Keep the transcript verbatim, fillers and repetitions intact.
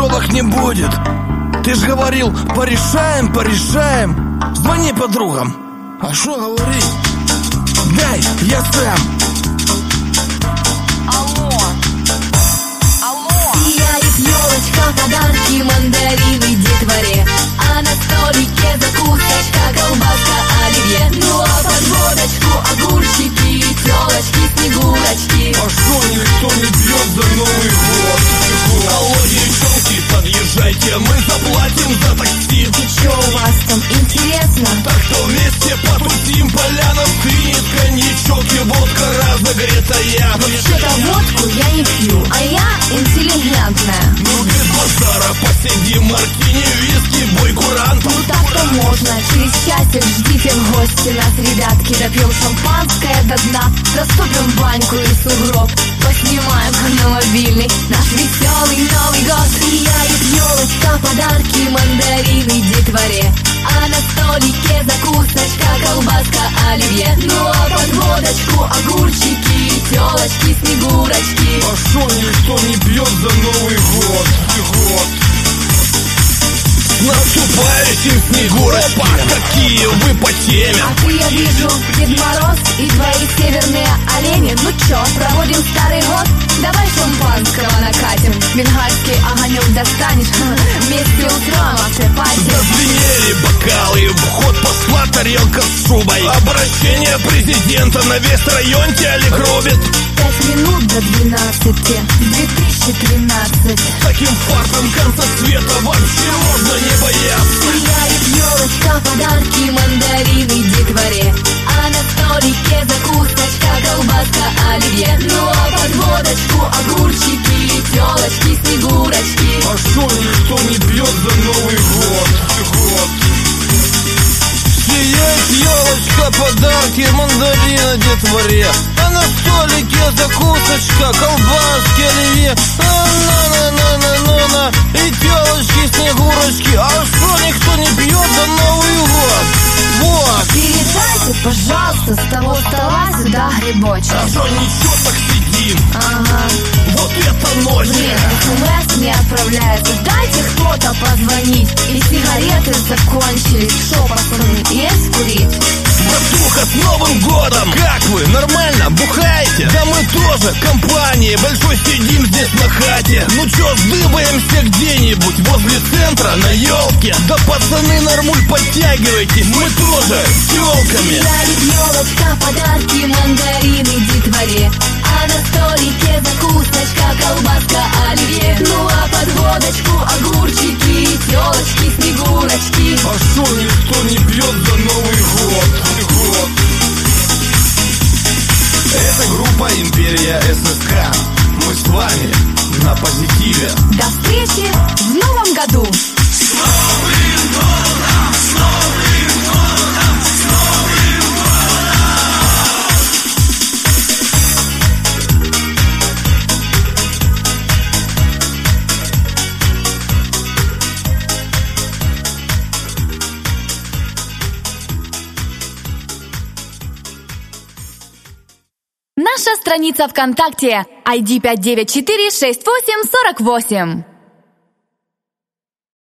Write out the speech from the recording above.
телок не будет. Ты ж говорил, порешаем, порешаем. Звони подругам. А шо говорить? Дай, я сам. Алло. Алло. Сияет елочка, подарки, мандарины детворе. А на столике закусочка, колбаска, оливье. Ну а под водочку огурчики, телочки, снегурочки. А шо никто не бьет за Новый год? Алло, девчонки, подъезжайте, мы заплатим за такси. И чё у вас там интересно? Так что вместе потусим, поляна стынет, коньячок и водка разогретая. Вообще-то водку я не пью, а я интеллигентная. Ну без базара посидим, маркини, виски, бой, курант. Ну так-то можно, через часик ждите в гости нас, ребятки. Допьем шампанское до дна, заступим в баньку и сугроб, поснимаем на мобильный наш веселый Новый год. Сияет елочка, подарки, мандарины детворе. А на столике закусочка, колбаска, оливье. Ну а под водочку огурчики, телочки, снегурочки. А шо никто не пьет за Новый год? год. Наступающим снегурочки, какие вы по теме. А ты, я вижу, Дед Мороз и твои северные олени. Ну чё, проводим старый год? Давай шампанского накатим, бенгальский огонек достанешь, вместе устроим автопати. Зазвенели бокалы, вход посла, тарелка с шубой. Обращение президента на весь район телек рубит. Пять минут до двенадцати, две тысячи тринадцать. Таким фартом конца света вообще можно не бояться. Сияет елочка, подарки, мандарины детворе. А на столике закусочка, колбаска, оливье. Ну а под водочку огурчики, телочки, снегурочки. А шо никто не пьет за Новый год? год. Сияет елочка, подарки, мандарина детворе. А на столике закусочка, колбаски, оливье. На-на-на-на-на-на. И телочки, снегурочки. А что никто не пьет за Новый год? Вот. Передайте, пожалуйста, с того стола сюда грибочек. А что ничего, так сидим. Ага. Вот это ночь. Блин, смс не отправляется. Дайте кто-то позвонить. И сигареты закончились. Шо, пацаны, есть курить? Братуха, с Новым годом! Как вы? Нормально? Бухаете? Да мы тоже, компанией большой сидим здесь на хате. Ну чё, сдыбаемся где-нибудь возле центра на елке. Да пацаны, нормуль, подтягивайтесь, мы тоже с телками. Сияет елочка, подарки, мандарины детворе. А на столике закусочка, колбаска, оливье. Ну а под водочку огурчики, телочки, снегурочки. А шо никто не пьет за Новый год? год. Это группа Империя ССК. Мы с вами на позитиве. До встречи в новом году. С Новым годом! С Новым годом! С Новым годом! Наша страница ВКонтакте ай ди пять девять четыре шесть восемь сорок восемь.